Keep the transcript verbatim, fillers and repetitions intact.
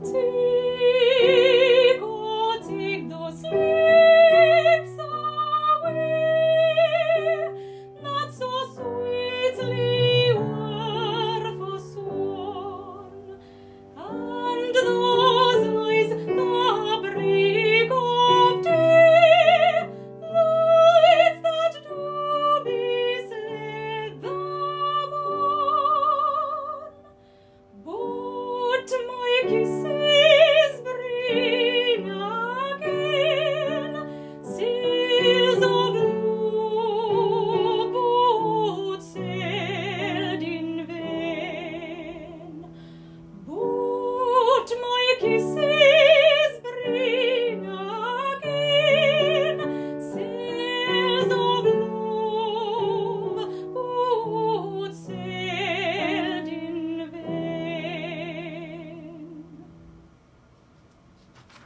Take, oh, take those lips away, not so sweetly were forsworn, and those eyes, the break of day, lights that do beset the morn. But my kisses bring again seals of love, but sailed in vain. But my kisses